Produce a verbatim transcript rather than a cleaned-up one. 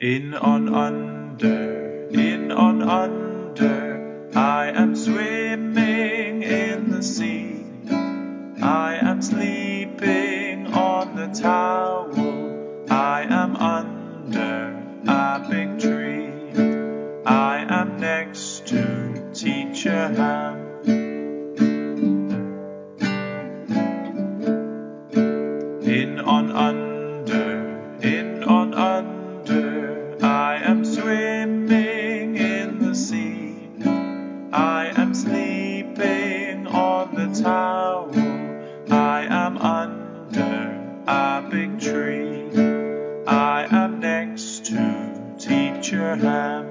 In on under, in on under, I am swimming in the sea. I am sleeping on the towel. I am under a big tree. I am next to Teacher Ham. In on under, in on under, I am swimming in the sea. I am sleeping on the towel. I am under a big tree. I am next to Teacher Ham.